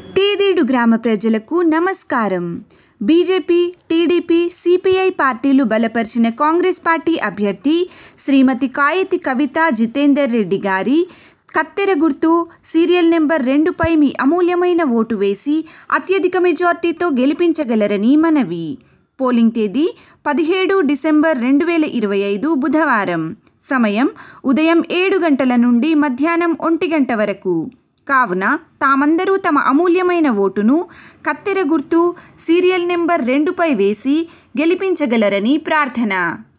తేదేడు గ్రామ ప్రజలకు నమస్కారం. బీజేపీ, టీడీపీ, సిపిఐ పార్టీలు బలపరిచిన కాంగ్రెస్ పార్టీ అభ్యర్థి శ్రీమతి కాయతి కవితా జితేందర్ రెడ్డి గారి కత్తెర గుర్తు సీరియల్ నెంబర్ 2పై మీ అమూల్యమైన ఓటు వేసి అత్యధిక మెజార్టీతో గెలిపించగలరని మనవి. పోలింగ్ తేదీ 17 డిసెంబర్ 2025 బుధవారం. సమయం ఉదయం 7 గంటల నుండి మధ్యాహ్నం 1 గంట వరకు. కావున తామందరూ తమ అమూల్యమైన ఓటును కత్తెర గుర్తు సీరియల్ నెంబర్ 2పై వేసి గెలిపించగలరని ప్రార్థన.